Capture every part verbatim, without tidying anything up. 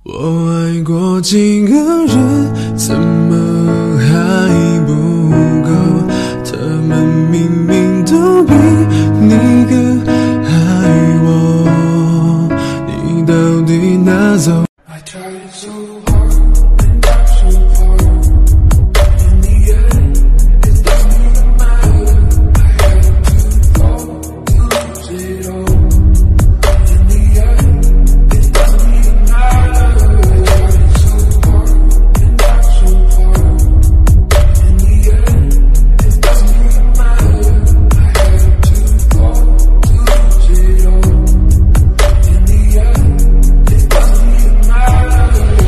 我爱过几个人，怎么还不够？他们明明都比你更爱我，你到底拿走？I tried so hard and not so hard. In the end, it doesn't matter. I had to fall to lose it all. In the end, it doesn't even matter. I tried so hard and not so hard. In the end, it doesn't even matter. I had to fall to lose it all. In the end, it doesn't even matter.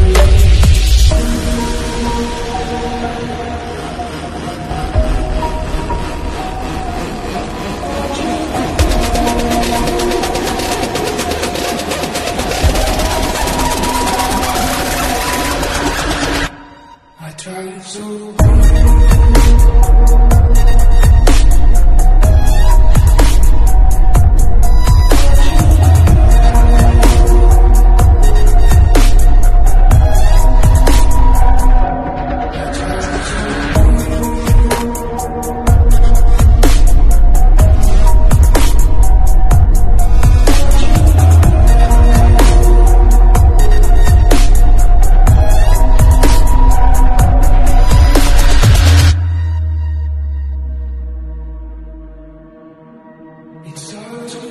I tried so hard. It's hard to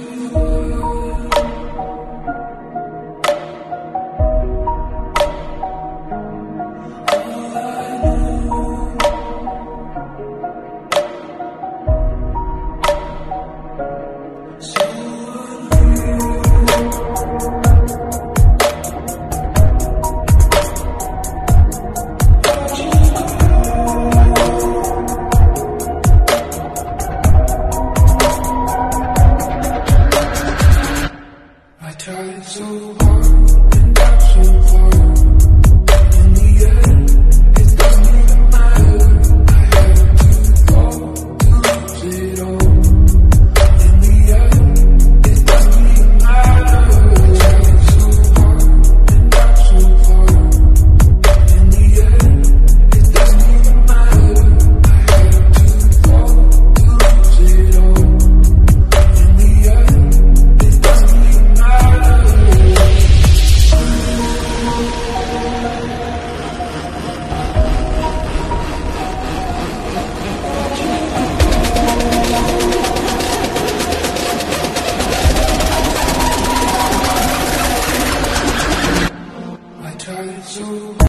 I tried so hard and not so hard. In the end, it doesn't even matter. I had to fall to lose it all. In the end, it doesn't even matter. I tried so hard and not so hard. In the end, it doesn't even matter. I had to fall to lose it all. In the end, it doesn't even matter. I tried so